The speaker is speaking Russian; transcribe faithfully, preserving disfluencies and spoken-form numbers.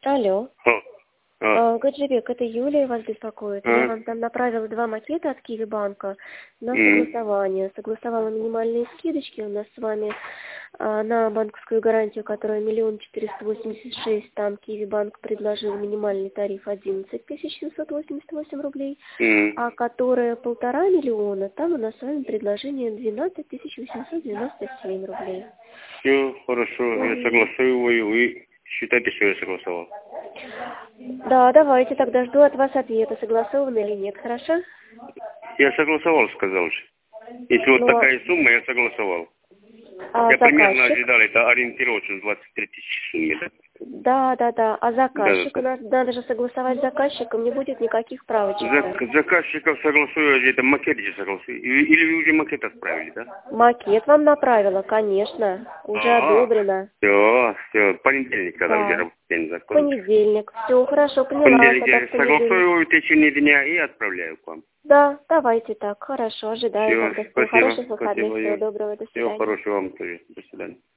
Алло. А, а, А, Гаджибек, это Юлия вас беспокоит. Я а, вам там направила два макета от Киви банка на м, согласование. Согласовала минимальные скидочки у нас с вами а, на банковскую гарантию, которая миллион четыреста восемьдесят шесть. Там Киви банк предложил минимальный тариф одиннадцать тысяч семьсот восемьдесят восемь рублей, м. а которая полтора миллиона, там у нас с вами предложение двенадцать тысяч восемьсот девяносто семь рублей. Все хорошо, я Мгм. согласовываю, вы считайте, что я согласовал. Да, давайте тогда жду от вас ответа, согласовано или нет, хорошо? Я согласовал, сказал же. Если вот Ну, такая сумма, я согласовал. а Я примерно заказчик? ожидал, это ориентировочно двадцать три тысячи суммы, да? Да, да, да. А Да, да, заказчик? У да. нас надо же согласовать с заказчиком, не будет никаких правочек. Зак- заказчиков согласую, это макет же согласую. Или или вы уже макет отправили, да? Макет вам направила, конечно. Уже А, одобрено. все, все, понедельник, когда уже Да. рабочий день В закончится. понедельник. Все, хорошо, В поняла. понедельник Тогда в я понедельник. согласую в течение дня и отправляю к вам. Да, давайте так. Хорошо, ожидаю Все, тогда. Всего спасибо, хороших выходных, спасибо, всего Юль. доброго, до Всего свидания. хорошего вам тоже. До свидания.